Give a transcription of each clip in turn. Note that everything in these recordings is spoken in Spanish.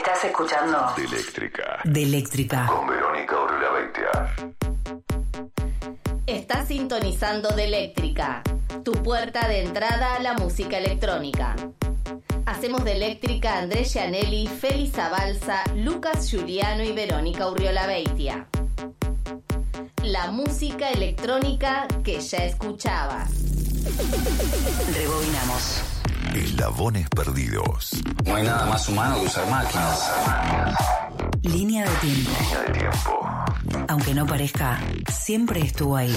Estás escuchando De Eléctrica con Verónica Urriabeitia. Estás sintonizando De Eléctrica, tu puerta de entrada a la música electrónica. Hacemos De Eléctrica Andrés Gianelli, Feli Zabalza, Lucas Giuliano y Verónica Urriabeitia. La música electrónica que ya escuchabas. Rebobinamos. Eslabones perdidos. No hay nada más humano que usar máquinas. Línea de tiempo. Línea de tiempo. Aunque no parezca, siempre estuvo ahí.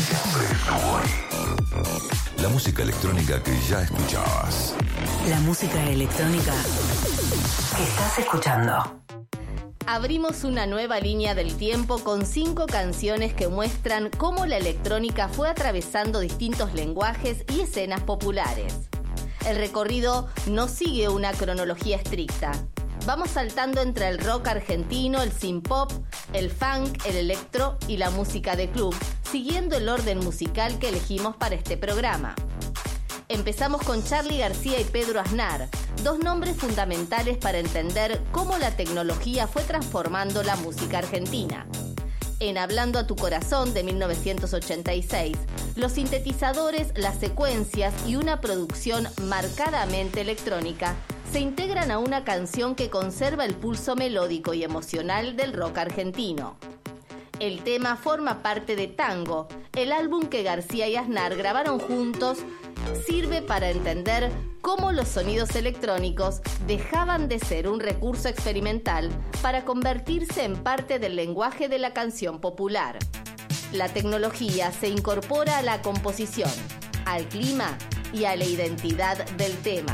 La música electrónica que ya escuchabas. La música electrónica que estás escuchando. Abrimos una nueva línea del tiempo con 5 canciones que muestran cómo la electrónica fue atravesando distintos lenguajes y escenas populares. El recorrido no sigue una cronología estricta. Vamos saltando entre el rock argentino, el synth-pop, el funk, el electro y la música de club, siguiendo el orden musical que elegimos para este programa. Empezamos con Charly García y Pedro Aznar, dos nombres fundamentales para entender cómo la tecnología fue transformando la música argentina. En Hablando a tu corazón de 1986, los sintetizadores, las secuencias y una producción marcadamente electrónica se integran a una canción que conserva el pulso melódico y emocional del rock argentino. El tema forma parte de Tango, el álbum que García y Aznar grabaron juntos. Sirve para entender cómo los sonidos electrónicos dejaban de ser un recurso experimental para convertirse en parte del lenguaje de la canción popular. La tecnología se incorpora a la composición, al clima y a la identidad del tema.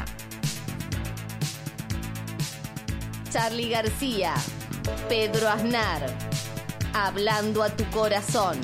Charly García, Pedro Aznar, Hablando a tu corazón.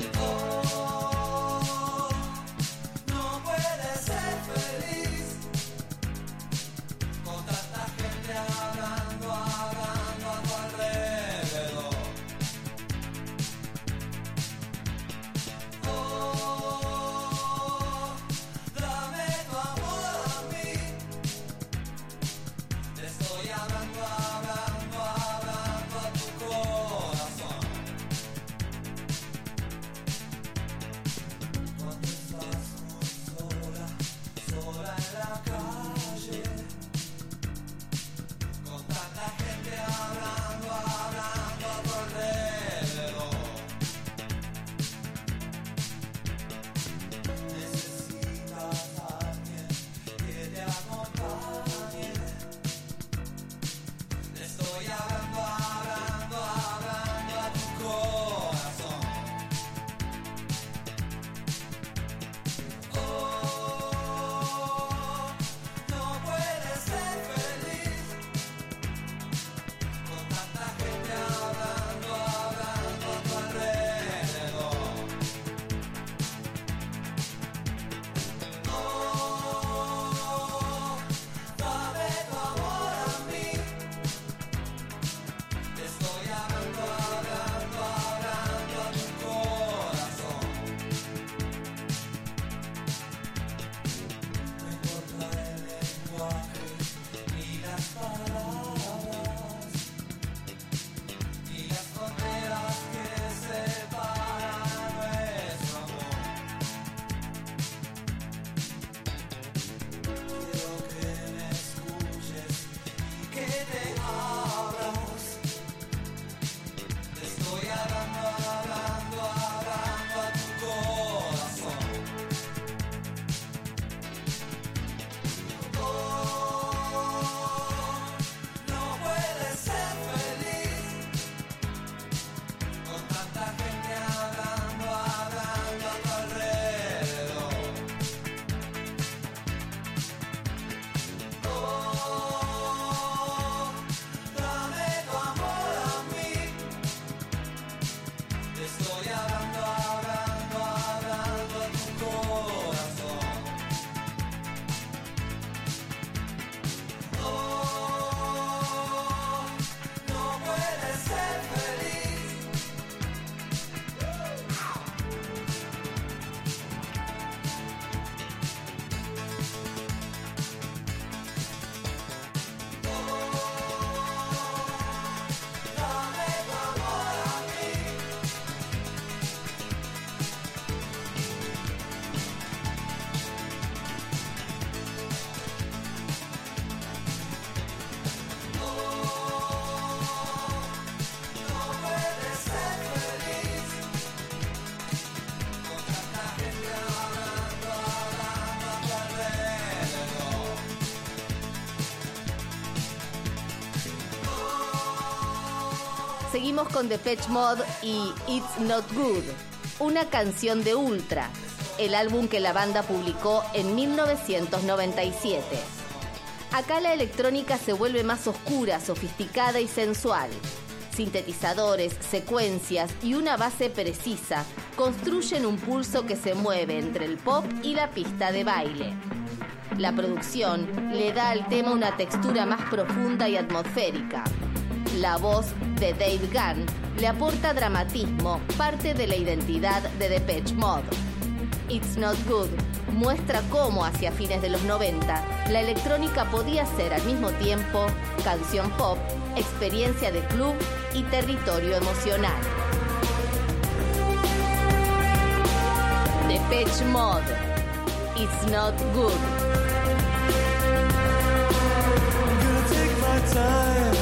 seguimos con Depeche Mode y It's Not Good, una canción de Ultra, el álbum que la banda publicó en 1997. Acá la electrónica se vuelve más oscura, sofisticada y sensual. Sintetizadores, secuencias y una base precisa construyen un pulso que se mueve entre el pop y la pista de baile. La producción le da al tema una textura más profunda y atmosférica. La voz de Dave Gunn le aporta dramatismo, parte de la identidad de Depeche Mode. It's Not Good muestra cómo hacia fines de los 90 la electrónica podía ser al mismo tiempo canción pop, experiencia de club y territorio emocional. Depeche Mode, It's Not Good. I'm gonna take my time.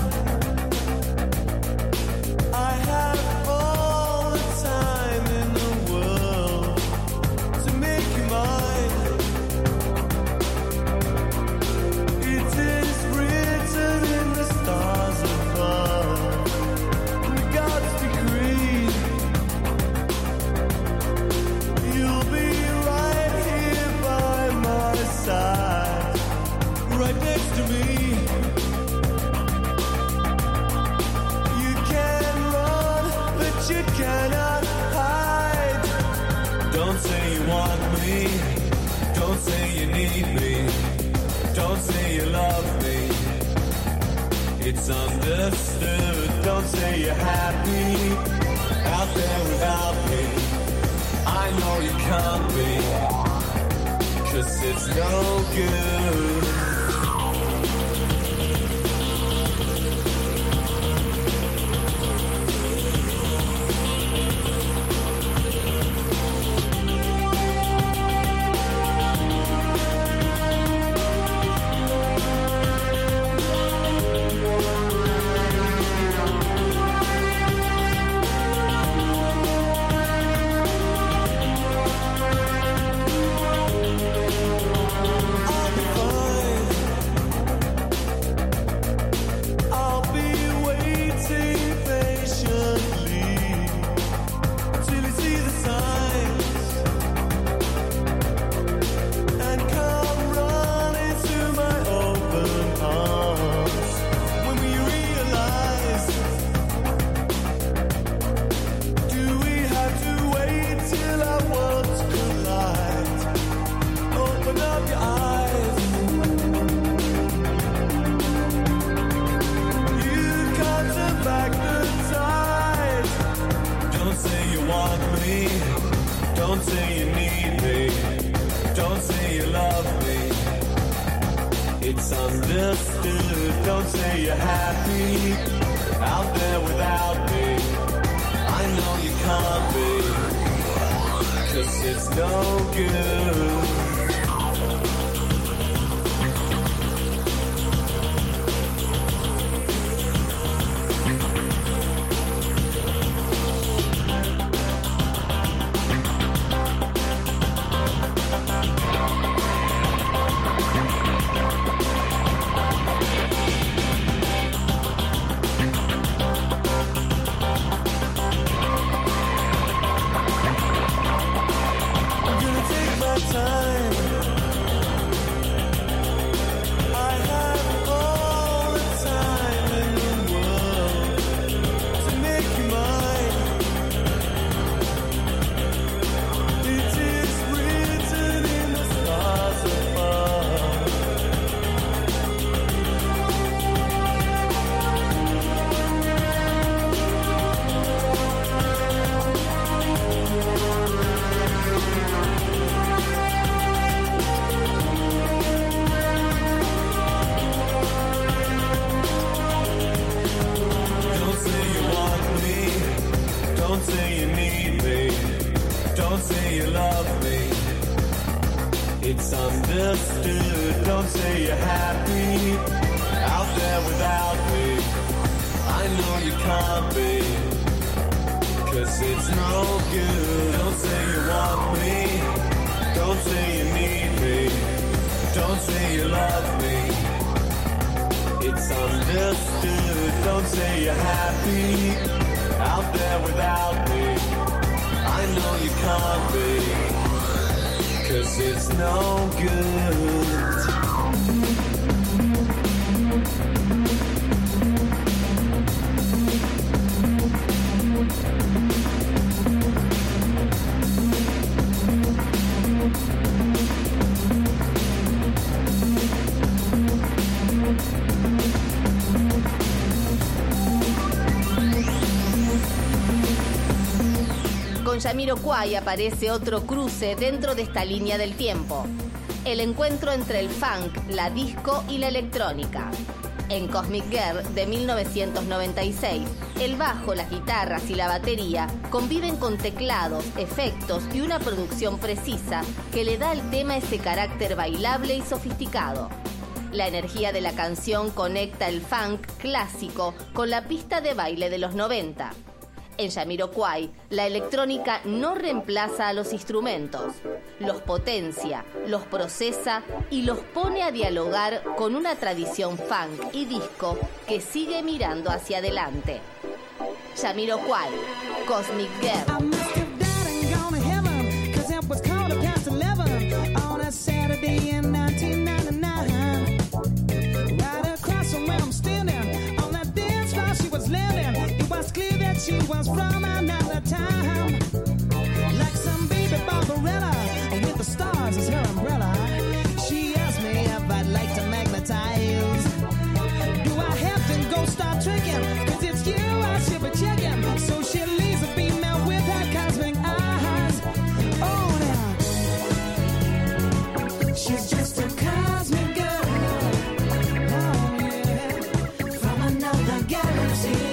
I have all the time in the world to make you mine. It is written in the stars above, in God's decree. You'll be right here by my side, right next to me. You can run, but you cannot hide. Don't say you want me, don't say you need me, don't say you love me. It's understood. Don't say you're happy out there without me. I know you can't be, 'cause it's no good. Don't say you need me, don't say you love me. It's understood. Don't say you're happy out there without me. I know you can't be, 'cause it's no good. It's understood. Don't say you're happy out there without me. I know you can't be, 'cause it's no good. Don't say you want me, don't say you need me, don't say you love me. It's understood. Don't say you're happy out there without me. I know you can't be, 'cause it's no good. Con Jamiroquai aparece otro cruce dentro de esta línea del tiempo. El encuentro entre el funk, la disco y la electrónica. En Cosmic Girl de 1996, el bajo, las guitarras y la batería conviven con teclados, efectos y una producción precisa que le da al tema ese carácter bailable y sofisticado. La energía de la canción conecta el funk clásico con la pista de baile de los 90. En Jamiroquai, la electrónica no reemplaza a los instrumentos, los potencia, los procesa y los pone a dialogar con una tradición funk y disco que sigue mirando hacia adelante. Jamiroquai, Cosmic Girl. She was from another time, like some baby Barbarella with the stars as her umbrella. She asked me if I'd like to magnetize. Do I have to go start tricking? 'Cause it's you I should be checking. So she leaves a female with her cosmic eyes. Oh, now she's just a cosmic girl. Oh, yeah, from another galaxy.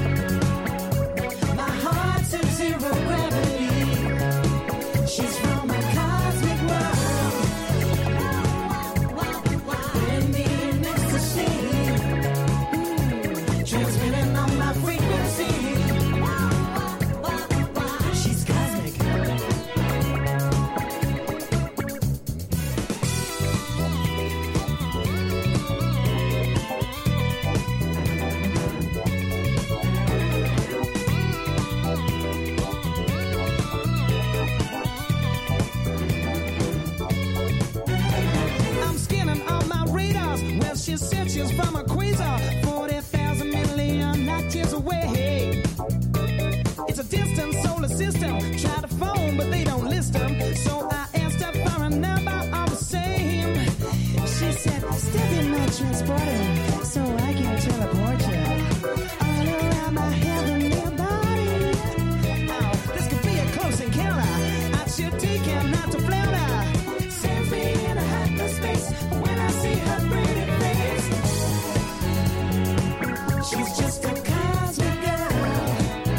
She said she's from a quasar, 40,000 million light years away. It's a distant solar system. Try to phone, but they don't list them. So I asked her for a number all the same. She said, step in my transporter so I can teleport you all around my heavenly body. Now, this could be a close encounter. I should take him out to Florida. Sends me in a hyperspace when I see her pretty face. She's just a cosmic girl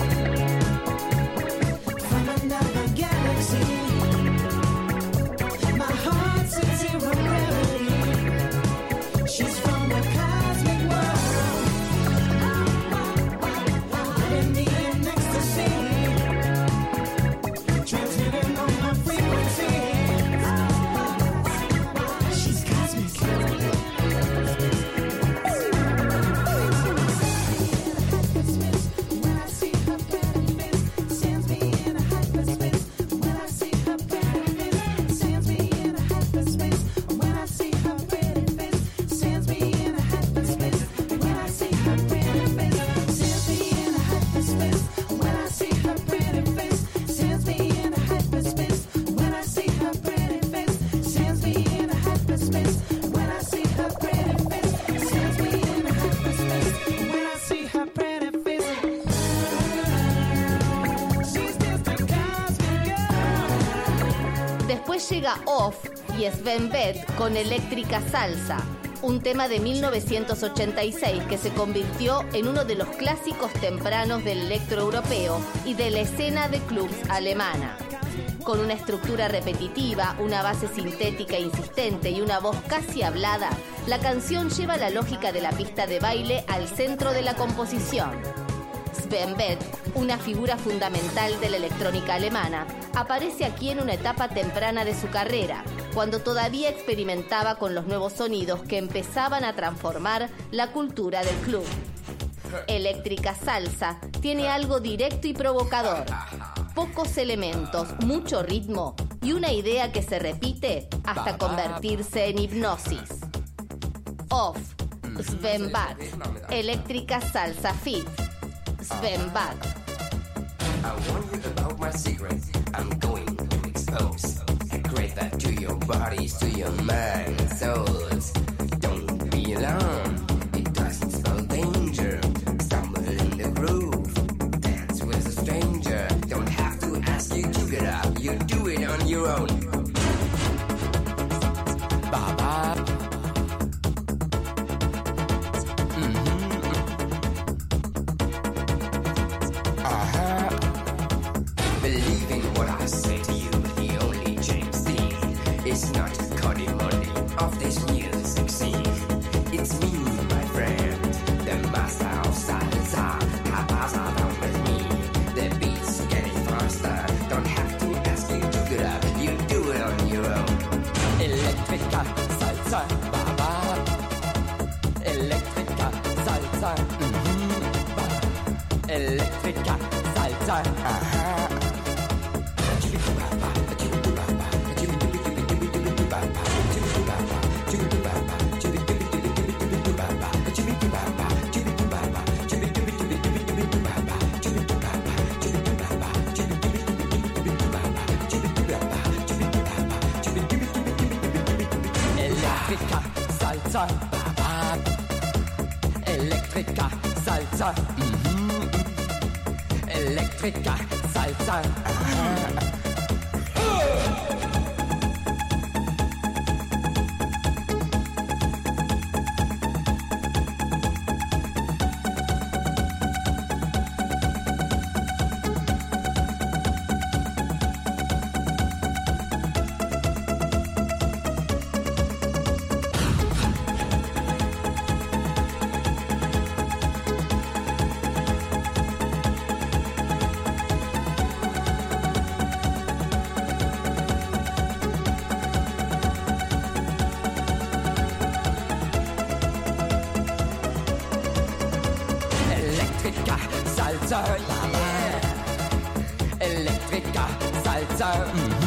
from another galaxy. My heart's in zero gravity. She's from the cosmic world. Living me in ecstasy. Transmitting on my frequency. She's cosmic. Después llega Off y Sven Väth con Eléctrica Salsa, un tema de 1986 que se convirtió en uno de los clásicos tempranos del electro europeo y de la escena de clubs alemana. Con una estructura repetitiva, una base sintética insistente y una voz casi hablada, la canción lleva la lógica de la pista de baile al centro de la composición. Sven Väth, una figura fundamental de la electrónica alemana, aparece aquí en una etapa temprana de su carrera, cuando todavía experimentaba con los nuevos sonidos que empezaban a transformar la cultura del club. Eléctrica Salsa tiene algo directo y provocador. Pocos elementos, mucho ritmo y una idea que se repite hasta convertirse en hipnosis. Off, Sven Bach. Eléctrica Salsa Fit, Sven Bach. I warn you about my secret. I'm going to expose. Secret that to your bodies, to your mind and souls. Don't be alarmed. It doesn't spell danger. Stumble in the groove. Dance with a stranger. Don't have to ask you to get up. You do it on your own. Baba. Believe in what I say to you, the only James Dean. It's not Cody Money of this music scene. It's me, my friend, the master of salsa. Pasa down with me, the beat's getting faster. Don't have to ask you to get up, you do it on your own. Electrica salsa, baba. Electrica salsa, Electrica salsa, Electrica salsa, Electrica salsa, Electrica salsa. Salsa, Electrica salsa,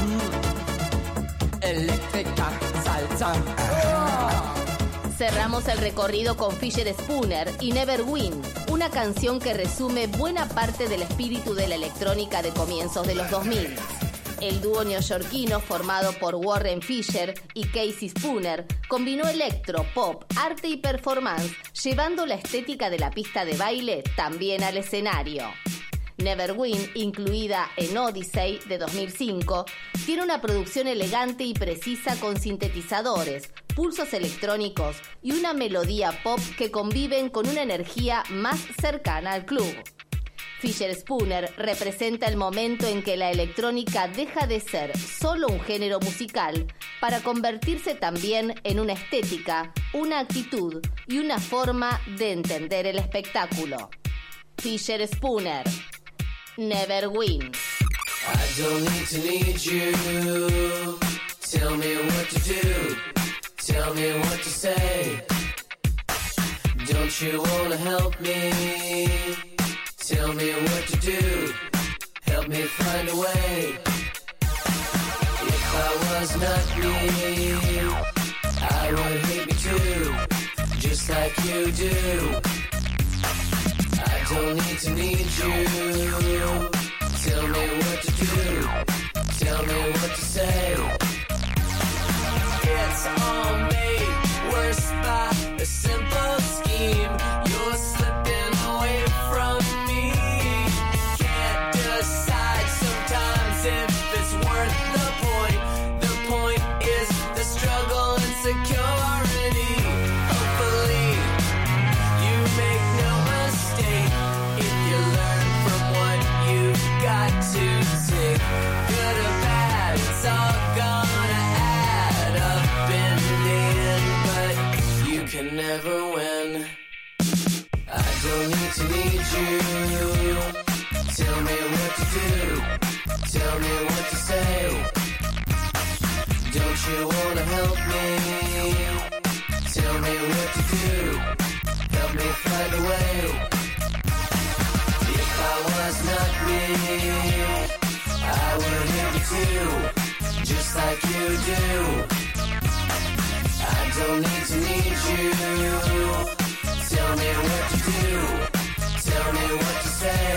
Electrica salsa. Cerramos el recorrido con Fisher Spooner y Never Win, una canción que resume buena parte del espíritu de la electrónica de comienzos de los 2000. El dúo neoyorquino formado por Warren Fisher y Casey Spooner combinó electro, pop, arte y performance, llevando la estética de la pista de baile también al escenario. Never Win, incluida en Odyssey de 2005, tiene una producción elegante y precisa con sintetizadores, pulsos electrónicos y una melodía pop que conviven con una energía más cercana al club. Fisher Spooner representa el momento en que la electrónica deja de ser solo un género musical para convertirse también en una estética, una actitud y una forma de entender el espectáculo. Fisher Spooner, Never Win. I don't need you. Tell me what to do. Tell me what to say. Don't you wanna help me? Tell me what to do. Help me find a way. If I was not me, I would hate me too, just like you do. I don't need you. Tell me what to do. Tell me what to say. It's all made worse by a simple scheme. You're slipping away from me. Can't decide sometimes if it's worth the point. The point is the struggle and security. Hopefully you make no mistake if you learn from what you've got to take. Good or bad, it's all gonna add up in the end, but you can never win. I don't need you. Tell me what to do. Tell me what to say. Don't you wanna help me? Tell me what to do. Help me find a way. If I was not me, I would hit you too, just like you do. I don't need to need you. Tell me what to do. Tell me what to say.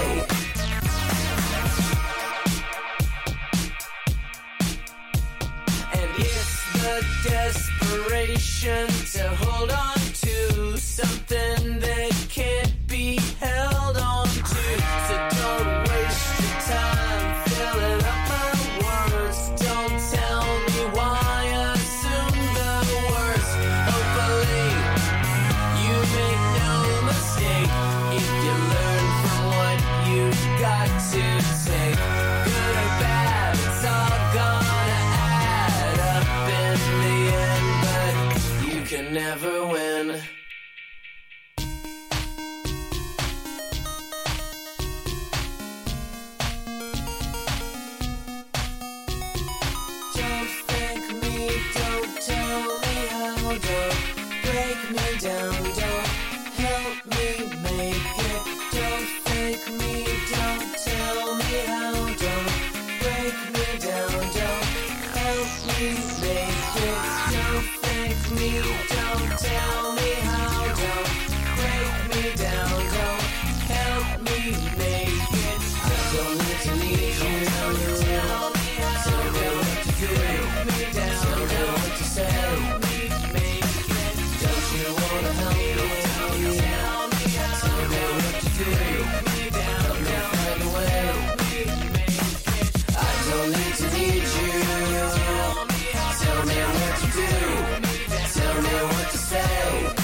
And it's the desperation to hold on to something that can't be held on to. So don't waste your time filling up my words. Don't tell me why I assume the worst. Hopefully you make no mistake if you learn from what you've got to take. Good or bad, it's all gonna add up in the end, but you can never win. Don't thank me, don't tell me how, don't break me down, don't help me make it. Don't thank me, don't tell me how, don't break me down, don't help me make it. Don't thank me, don't tell me how, don't break me down, don't help me make it. I don't need to need you. Tell me what to do. Tell me what to say. Don't you wanna help me? Tell me what to do. Help me find a way. I don't need to need you. Tell me what to do. Tell me what to say.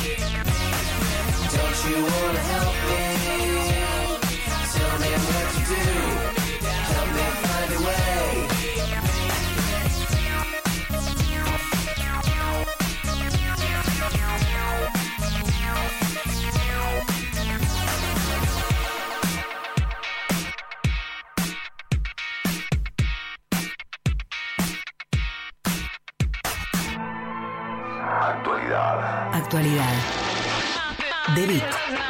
Don't you wanna help me? Tell me what to do. Help me find a way. Actualidad. Actualidad. The Beat.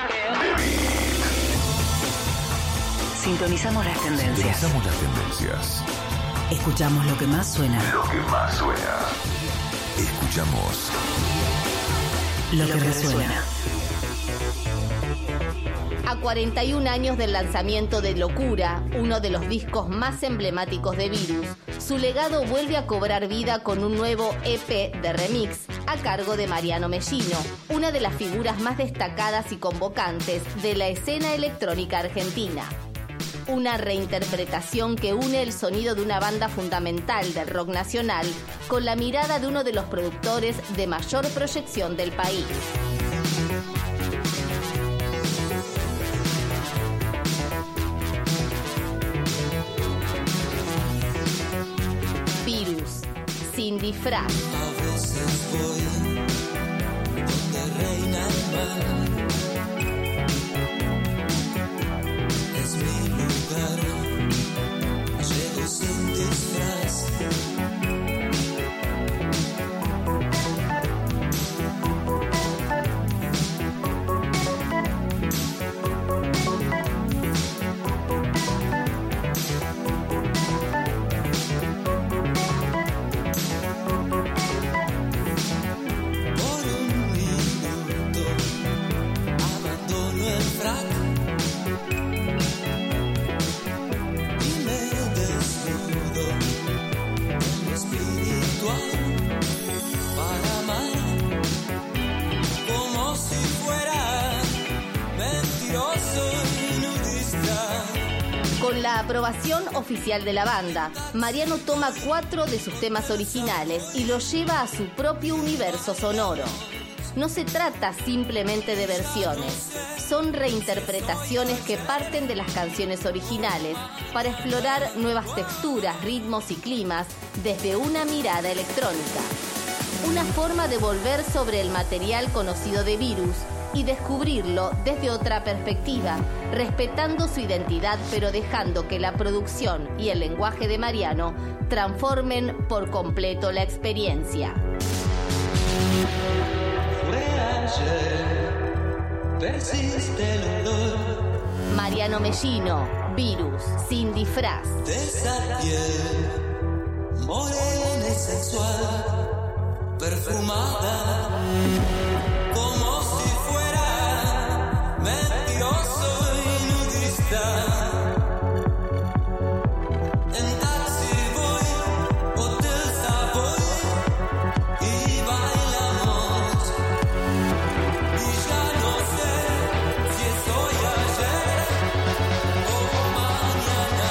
Sintonizamos las tendencias. Revisamos las tendencias. Escuchamos lo que más suena. Lo que más suena. Escuchamos Lo que resuena. A 41 años del lanzamiento de Locura, uno de los discos más emblemáticos de Virus, su legado vuelve a cobrar vida con un nuevo EP de remix a cargo de Mariano Mellino, una de las figuras más destacadas y convocantes de la escena electrónica argentina. Una reinterpretación que une el sonido de una banda fundamental del rock nacional con la mirada de uno de los productores de mayor proyección del país. Virus, sin disfraz. A veces voy donde reina el mal. Es mi lugar. Llego sin disfraz. Con la aprobación oficial de la banda, Mariano toma 4 de sus temas originales y los lleva a su propio universo sonoro. No se trata simplemente de versiones, son reinterpretaciones que parten de las canciones originales para explorar nuevas texturas, ritmos y climas desde una mirada electrónica. Una forma de volver sobre el material conocido de Virus y descubrirlo desde otra perspectiva, respetando su identidad pero dejando que la producción y el lenguaje de Mariano transformen por completo la experiencia. Persiste el olor Mariano Mellino, Virus, sin disfraz. de esa piel morena y sensual, perfumada, como si fuera mentiroso y nudista. En taxi voy, hotel Savoy y bailamos. Y ya no sé si es hoy, ayer o mañana.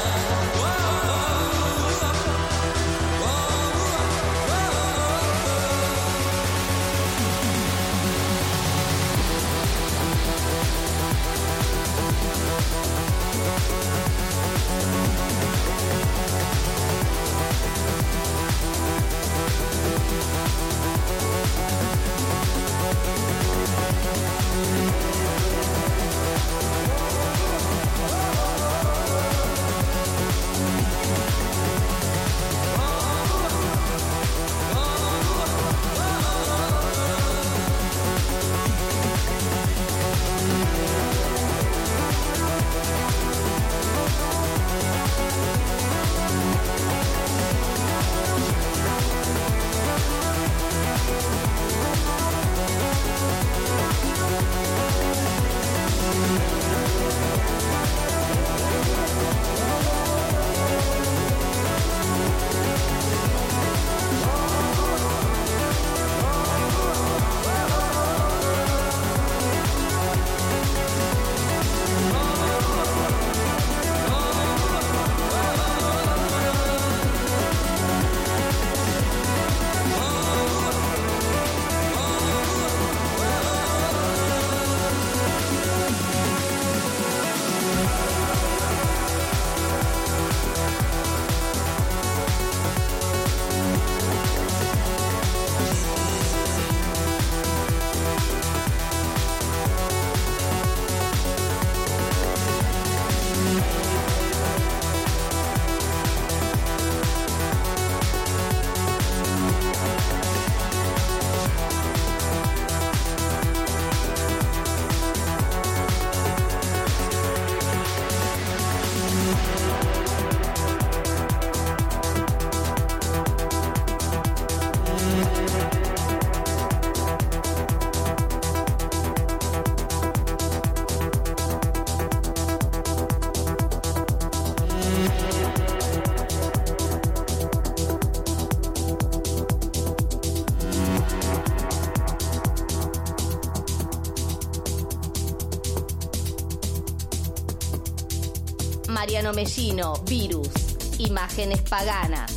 Mariano Mellino, Virus, imágenes paganas.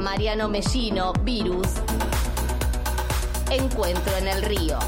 Mariano Mellino, Virus. Encuentro en el río.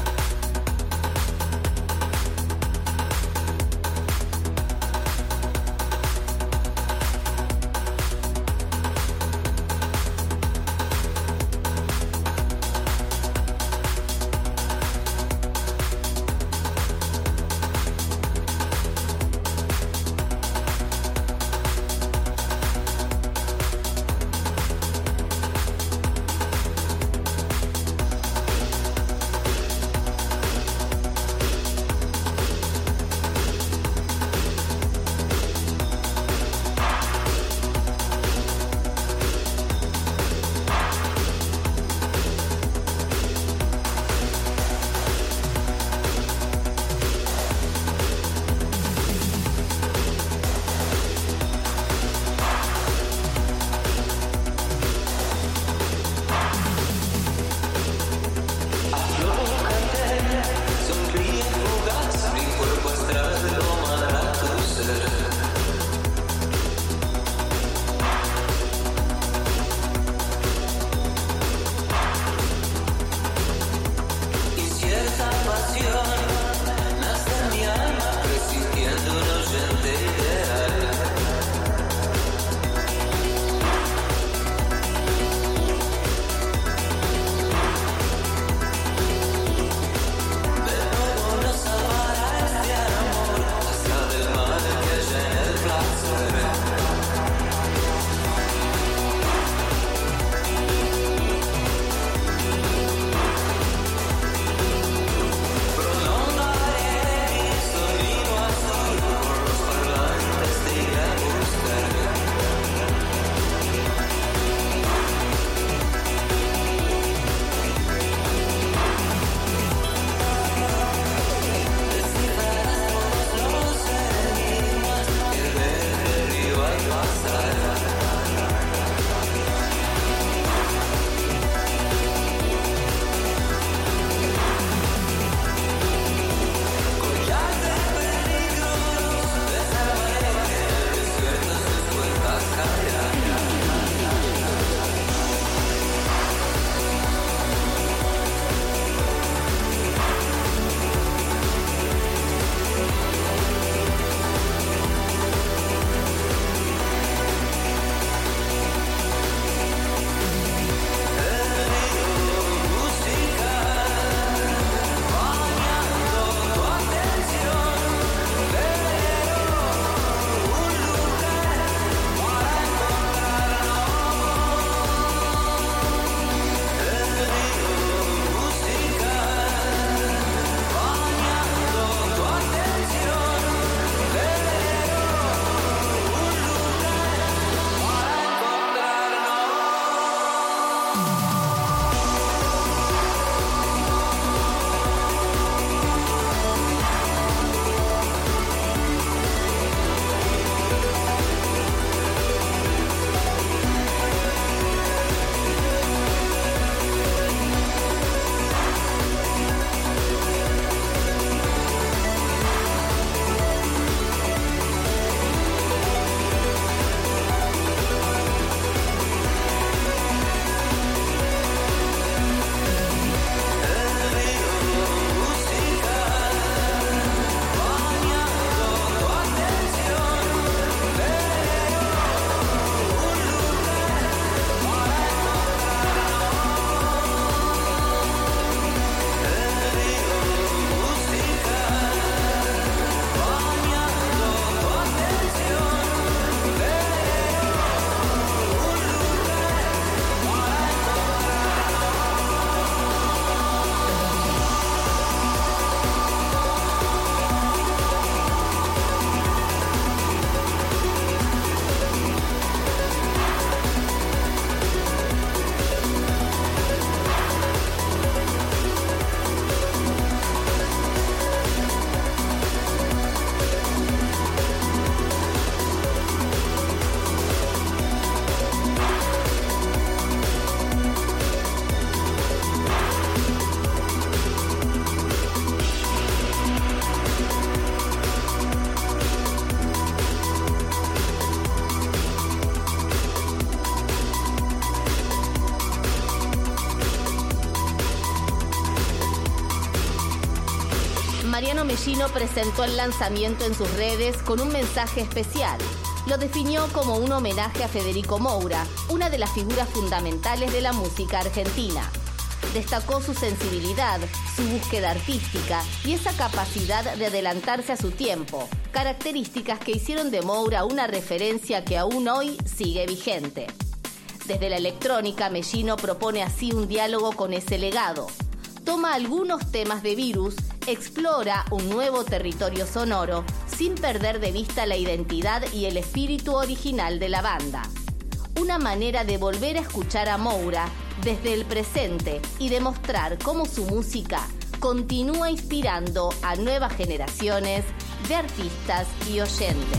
Mellino presentó el lanzamiento en sus redes con un mensaje especial. Lo definió como un homenaje a Federico Moura, una de las figuras fundamentales de la música argentina. Destacó su sensibilidad, su búsqueda artística y esa capacidad de adelantarse a su tiempo, características que hicieron de Moura una referencia que aún hoy sigue vigente. Desde la electrónica, Mellino propone así un diálogo con ese legado. Toma algunos temas de Virus, explora un nuevo territorio sonoro, sin perder de vista la identidad y el espíritu original de la banda. Una manera de volver a escuchar a Moura desde el presente y demostrar cómo su música continúa inspirando a nuevas generaciones de artistas y oyentes.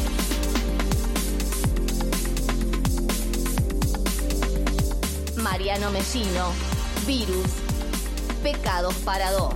Mariano Mellino, Virus, Pecados para dos.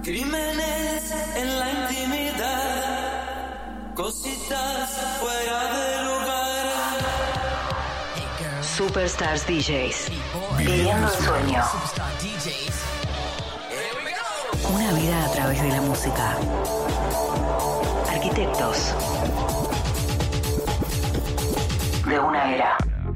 Crímenes en la intimidad, cositas fuera de lugar. Superstars DJs. Viviendo el sueño. Una vida a través de la música. Arquitectos de una era.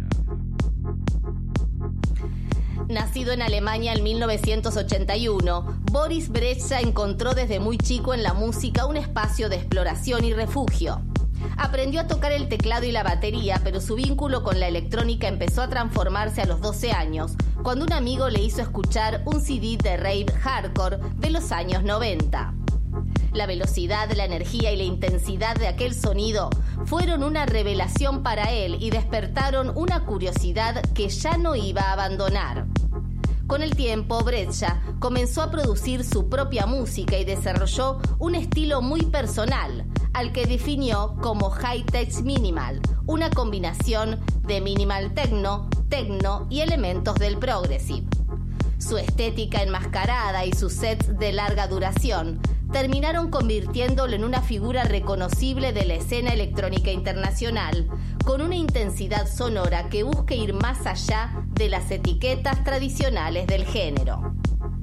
Nacido en Alemania en 1981, Boris Brejcha encontró desde muy chico en la música un espacio de exploración y refugio. Aprendió a tocar el teclado y la batería, pero su vínculo con la electrónica empezó a transformarse a los 12 años, cuando un amigo le hizo escuchar un CD de rave hardcore de los años 90. La velocidad, la energía y la intensidad de aquel sonido fueron una revelación para él y despertaron una curiosidad que ya no iba a abandonar. Con el tiempo, Brejcha comenzó a producir su propia música y desarrolló un estilo muy personal, al que definió como high-tech minimal, una combinación de minimal techno y elementos del progressive. Su estética enmascarada y sus sets de larga duración terminaron convirtiéndolo en una figura reconocible de la escena electrónica internacional, con una intensidad sonora que busca ir más allá de las etiquetas tradicionales del género.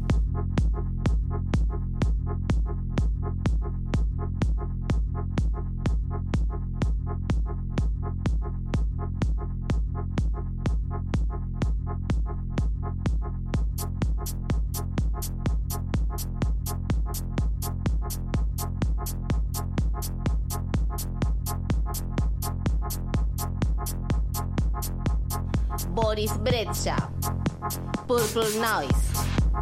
Boris Brejcha, Purple Noise.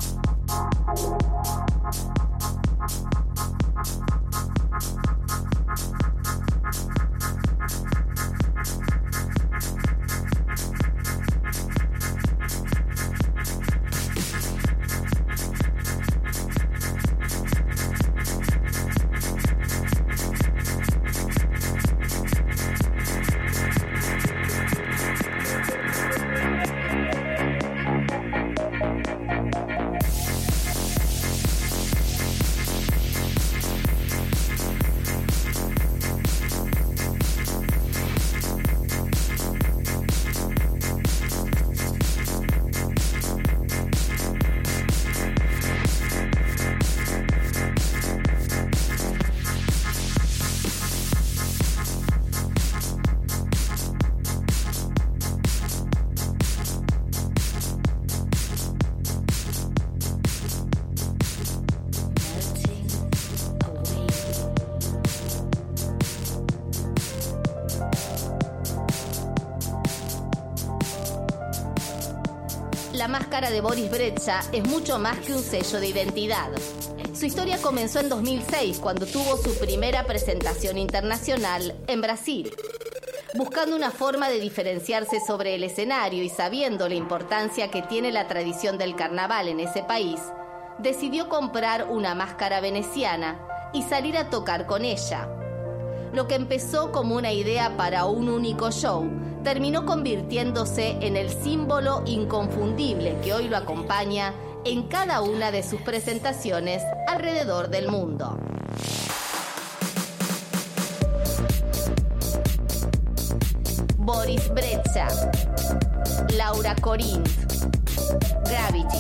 La máscara de Boris Brejcha es mucho más que un sello de identidad. Su historia comenzó en 2006, cuando tuvo su primera presentación internacional en Brasil. Buscando una forma de diferenciarse sobre el escenario y sabiendo la importancia que tiene la tradición del carnaval en ese país, decidió comprar una máscara veneciana y salir a tocar con ella. Lo que empezó como una idea para un único show terminó convirtiéndose en el símbolo inconfundible que hoy lo acompaña en cada una de sus presentaciones alrededor del mundo. Boris Brejcha, Laura Corinth, Gravity.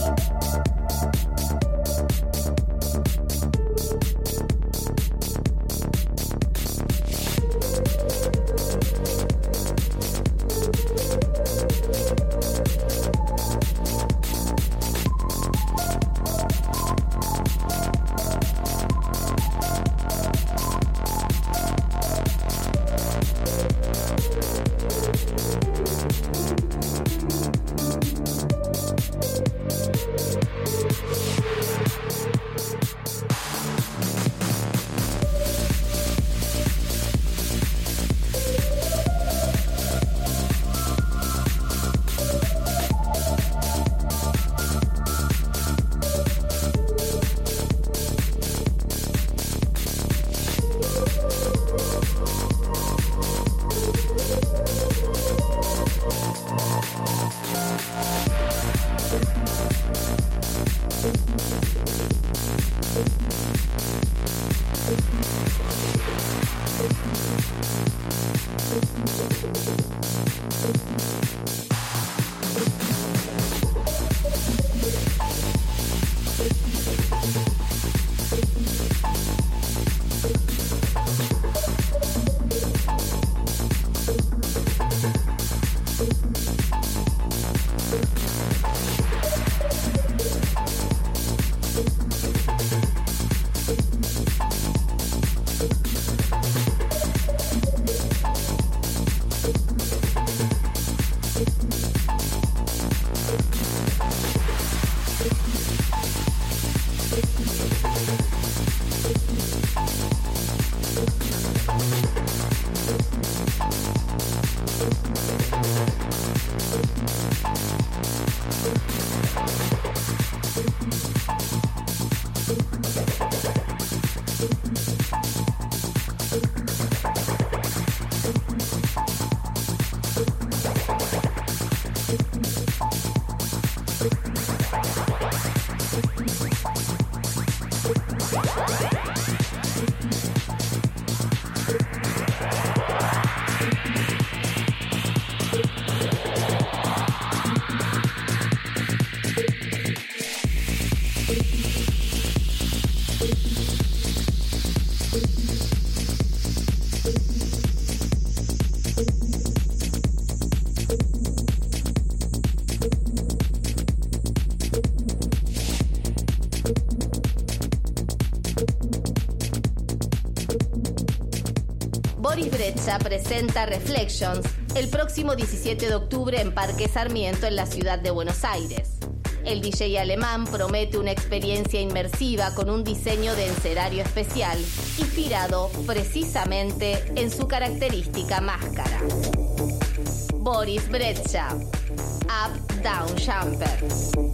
Boris Brejcha presenta Reflections el próximo 17 de octubre en Parque Sarmiento, en la ciudad de Buenos Aires. El DJ alemán promete una experiencia inmersiva con un diseño de encerario especial, inspirado precisamente en su característica máscara. Boris Brejcha, Up Down Jumper.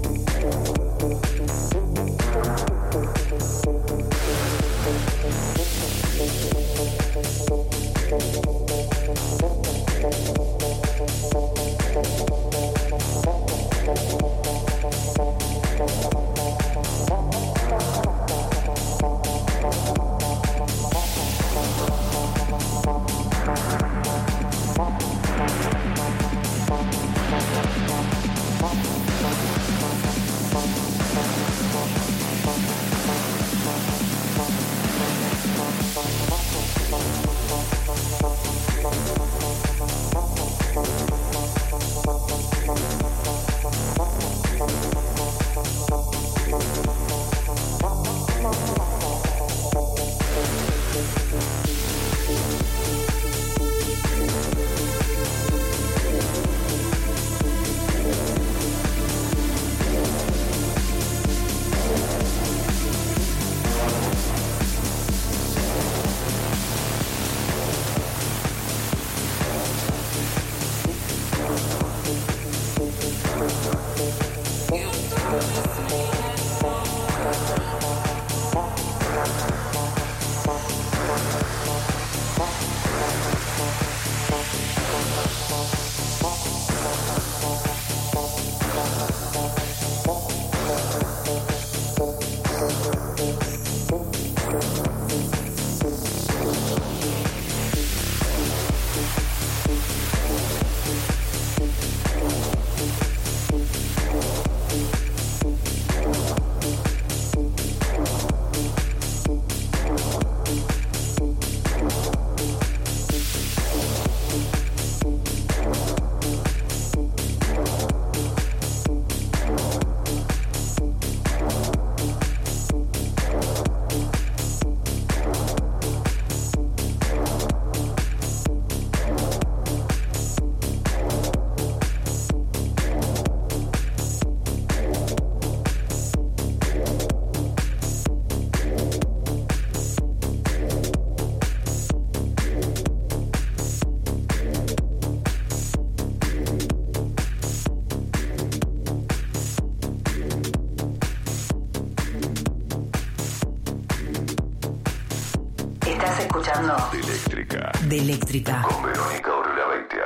Estás escuchando De Eléctrica. De Eléctrica. Con Verónica Orlaveitia.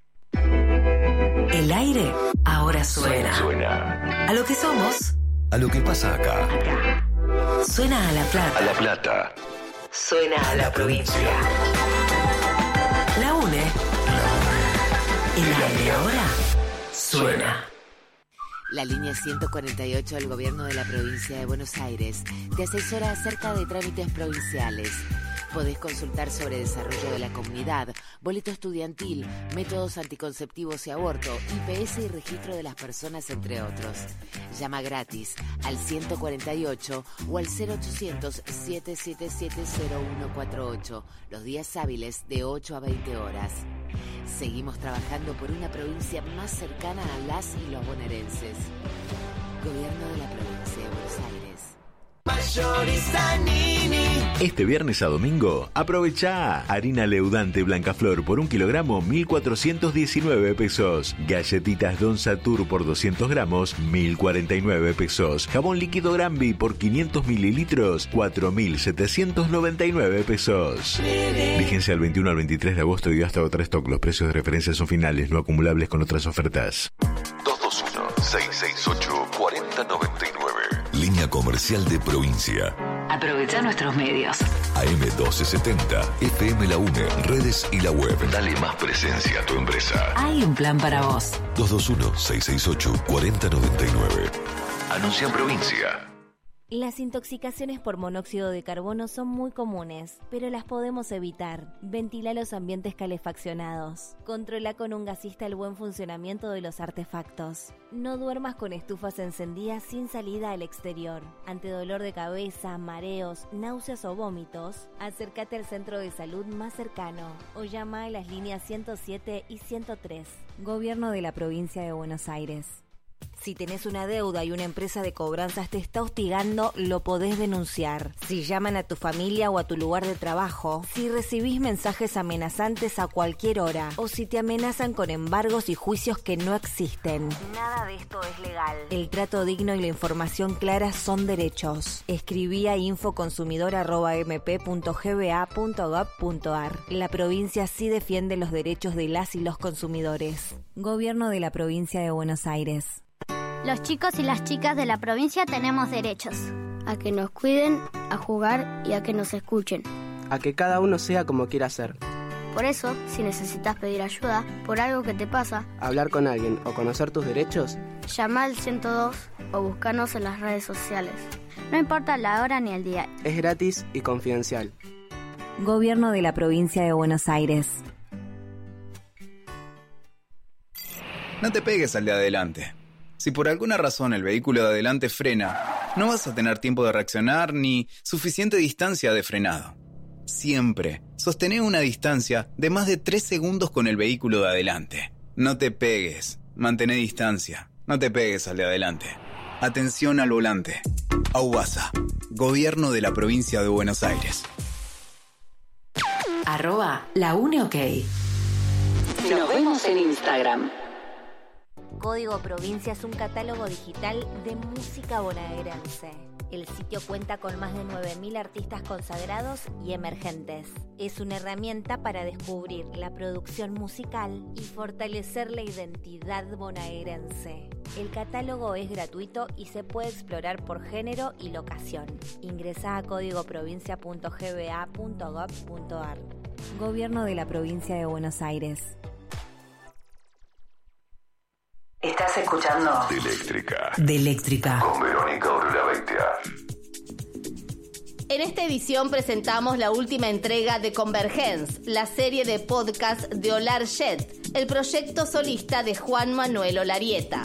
El aire ahora suena. Suena. A lo que somos. A lo que pasa acá. Suena a La Plata. A La Plata. Suena a la provincia. La UNE. El aire ahora suena. La línea 148 del Gobierno de la Provincia de Buenos Aires te asesora acerca de trámites provinciales. Podés consultar sobre desarrollo de la comunidad, boleto estudiantil, métodos anticonceptivos y aborto, IPS y registro de las personas, entre otros. Llama gratis al 148 o al 0800-777-0148, los días hábiles de 8 a 20 horas. Seguimos trabajando por una provincia más cercana a las y los bonaerenses. Gobierno de la Provincia de Buenos Aires. Mayorista Nini. Este viernes a domingo, aprovecha harina leudante Blancaflor por 1 kilogramo, 1.419 pesos. Galletitas Don Satur por 200 gramos, 1.049 pesos. Jabón líquido Granby por 500 mililitros, 4.799 pesos. Vigencia del 21 al 23 de agosto y hasta otra stock. Los precios de referencia son finales, no acumulables con otras ofertas. 221-668-4099. Línea comercial de provincia. Aprovecha nuestros medios. AM1270, FM La UNE, redes y la web. Dale más presencia a tu empresa. Hay un plan para vos. 221-668-4099. Anuncia en provincia. Las intoxicaciones por monóxido de carbono son muy comunes, pero las podemos evitar. Ventila los ambientes calefaccionados. Controla con un gasista el buen funcionamiento de los artefactos. No duermas con estufas encendidas sin salida al exterior. Ante dolor de cabeza, mareos, náuseas o vómitos, acércate al centro de salud más cercano o llama a las líneas 107 y 103. Gobierno de la Provincia de Buenos Aires. Si tenés una deuda y una empresa de cobranzas te está hostigando, lo podés denunciar. Si llaman a tu familia o a tu lugar de trabajo, si recibís mensajes amenazantes a cualquier hora, o si te amenazan con embargos y juicios que no existen. Nada de esto es legal. El trato digno y la información clara son derechos. Escribí a infoconsumidor@mp.gba.gov.ar. La provincia sí defiende los derechos de las y los consumidores. Gobierno de la Provincia de Buenos Aires. Los chicos y las chicas de la provincia tenemos derechos. A que nos cuiden, a jugar y a que nos escuchen. A que cada uno sea como quiera ser. Por eso, si necesitas pedir ayuda por algo que te pasa, hablar con alguien o conocer tus derechos, llama al 102 o búscanos en las redes sociales. No importa la hora ni el día. Es gratis y confidencial. Gobierno de la Provincia de Buenos Aires. No te pegues al de adelante. Si por alguna razón el vehículo de adelante frena, no vas a tener tiempo de reaccionar ni suficiente distancia de frenado. Siempre sostené una distancia de más de 3 segundos con el vehículo de adelante. No te pegues, mantén distancia, no te pegues al de adelante. Atención al volante. AUBASA, Gobierno de la Provincia de Buenos Aires. @LaUneOK. Nos vemos en Instagram. Código Provincia es un catálogo digital de música bonaerense. El sitio cuenta con más de 9.000 artistas consagrados y emergentes. Es una herramienta para descubrir la producción musical y fortalecer la identidad bonaerense. El catálogo es gratuito y se puede explorar por género y locación. Ingresá a códigoprovincia.gba.gov.ar. Gobierno de la Provincia de Buenos Aires. Estás escuchando De Eléctrica. Con Verónica Urlabeitia. En esta edición presentamos la última entrega de Convergence, la serie de podcast de Olarjet, el proyecto solista de Juan Manuel Olarieta.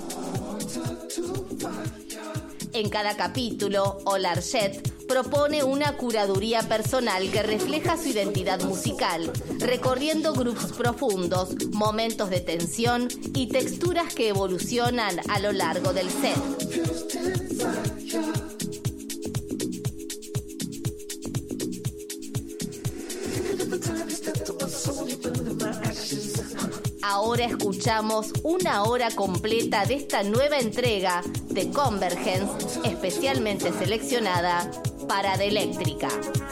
En cada capítulo, Olarjet propone una curaduría personal que refleja su identidad musical, recorriendo grooves profundos, momentos de tensión y texturas que evolucionan a lo largo del set. Ahora escuchamos una hora completa de esta nueva entrega de Convergence, especialmente seleccionada para De Eléctrica.